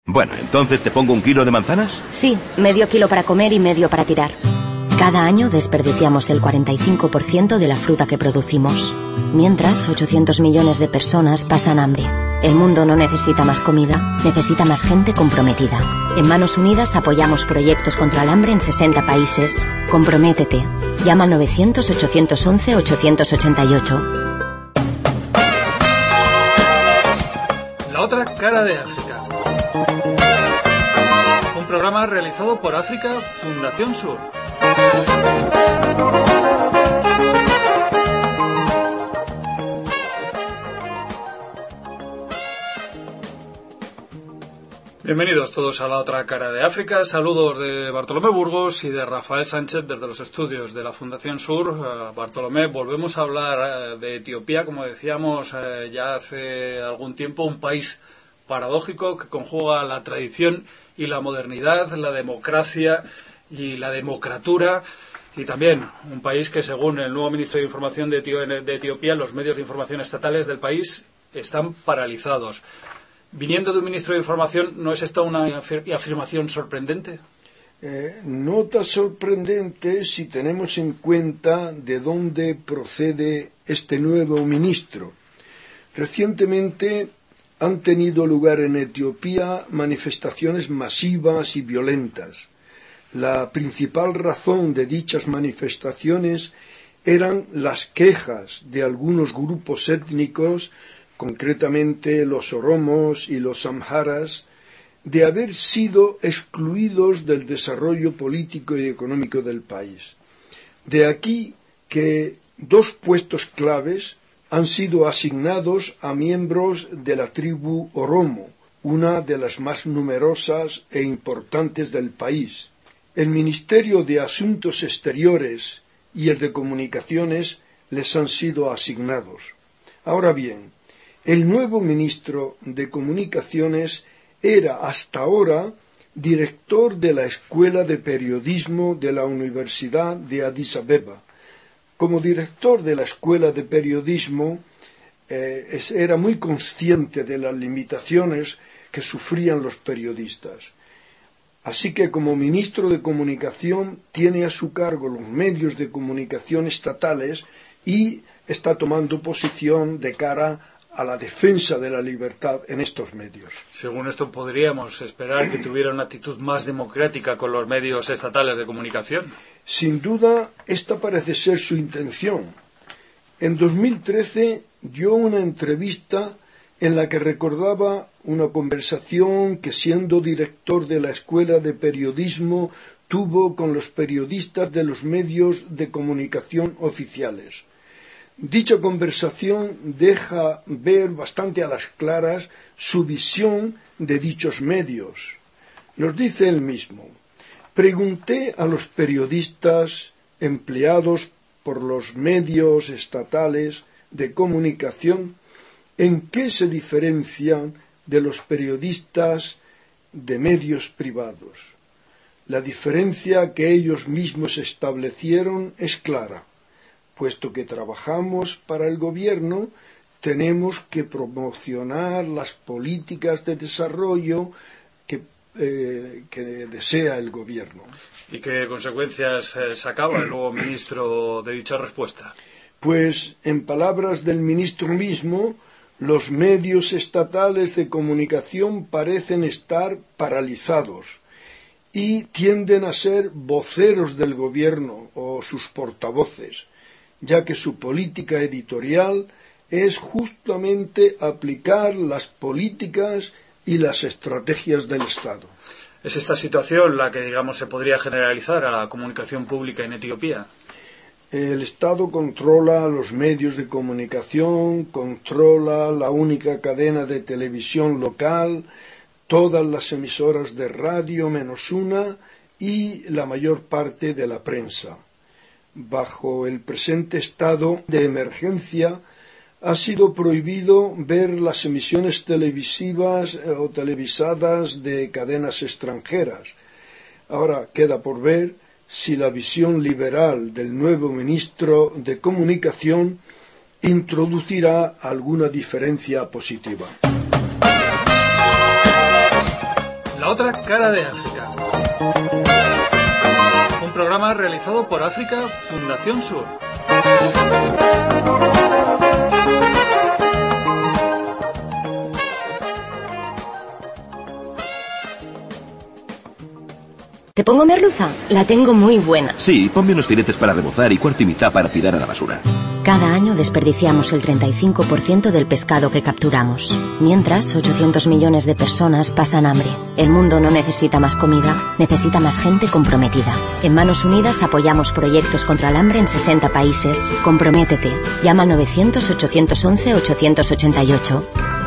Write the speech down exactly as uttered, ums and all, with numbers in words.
Bueno, entonces ¿te pongo un kilo de manzanas? Sí, medio kilo para comer y medio para tirar. Cada año desperdiciamos el cuarenta y cinco por ciento de la fruta que producimos. Mientras, ochocientos millones de personas pasan hambre. El mundo no necesita más comida, necesita más gente comprometida. En Manos Unidas apoyamos proyectos contra el hambre en sesenta países. Comprométete. Llama al novecientos, ochocientos once, ochocientos ochenta y ocho. La otra cara de África. Un programa realizado por África Fundación Sur. Bienvenidos todos a La Otra Cara de África. Saludos de Bartolomé Burgos y de Rafael Sánchez desde los estudios de la Fundación Sur. Uh, Bartolomé, volvemos a hablar uh, de Etiopía, como decíamos uh, ya hace algún tiempo, un país paradójico que conjuga la tradición y la modernidad, la democracia y la democratura, y también un país que, según el nuevo ministro de Información de, Eti- de Etiopía, los medios de información estatales del país están paralizados. Viniendo de un ministro de Información, ¿no es esta una afir- afirmación sorprendente? Eh, no tan sorprendente si tenemos en cuenta de dónde procede este nuevo ministro. Recientemente han tenido lugar en Etiopía manifestaciones masivas y violentas. La principal razón de dichas manifestaciones eran las quejas de algunos grupos étnicos, concretamente los oromos y los amharas, de haber sido excluidos del desarrollo político y económico del país. De aquí que dos puestos claves han sido asignados a miembros de la tribu oromo, una de las más numerosas e importantes del país. El Ministerio de Asuntos Exteriores y el de Comunicaciones les han sido asignados. Ahora bien, el nuevo ministro de Comunicaciones era hasta ahora director de la Escuela de Periodismo de la Universidad de Addis Abeba. Como director de la Escuela de Periodismo, eh, era muy consciente de las limitaciones que sufrían los periodistas. Así que como ministro de Comunicación tiene a su cargo los medios de comunicación estatales y está tomando posición de cara a la defensa de la libertad en estos medios. Según esto, podríamos esperar que tuviera una actitud más democrática con los medios estatales de comunicación. Sin duda, esta parece ser su intención. En dos mil trece dio una entrevista en la que recordaba una conversación que, siendo director de la Escuela de Periodismo, tuvo con los periodistas de los medios de comunicación oficiales. Dicha conversación deja ver bastante a las claras su visión de dichos medios. Nos dice él mismo: pregunté a los periodistas empleados por los medios estatales de comunicación en qué se diferencian de los periodistas de medios privados. La diferencia que ellos mismos establecieron es clara. Puesto que trabajamos para el gobierno, tenemos que promocionar las políticas de desarrollo que, eh, que desea el gobierno. ¿Y qué consecuencias eh, sacaba el nuevo ministro de dicha respuesta? Pues, en palabras del ministro mismo, los medios estatales de comunicación parecen estar paralizados y tienden a ser voceros del gobierno o sus portavoces, ya que su política editorial es justamente aplicar las políticas y las estrategias del Estado. ¿Es esta situación la que, digamos, se podría generalizar a la comunicación pública en Etiopía? El Estado controla los medios de comunicación, controla la única cadena de televisión local, todas las emisoras de radio menos una y la mayor parte de la prensa. Bajo el presente estado de emergencia, ha sido prohibido ver las emisiones televisivas o televisadas de cadenas extranjeras. Ahora queda por ver si la visión liberal del nuevo ministro de Comunicación introducirá alguna diferencia positiva. otra cara de África. Un programa realizado por África Fundación Sur. ¿Te pongo merluza? La tengo muy buena. Sí, ponme unos filetes para rebozar y cuarto y mitad para tirar a la basura. Cada año desperdiciamos el treinta y cinco por ciento del pescado que capturamos. Mientras, ochocientos millones de personas pasan hambre. El mundo no necesita más comida, necesita más gente comprometida. En Manos Unidas apoyamos proyectos contra el hambre en sesenta países. Comprométete. Llama al novecientos, ochocientos once, ochocientos ochenta y ocho.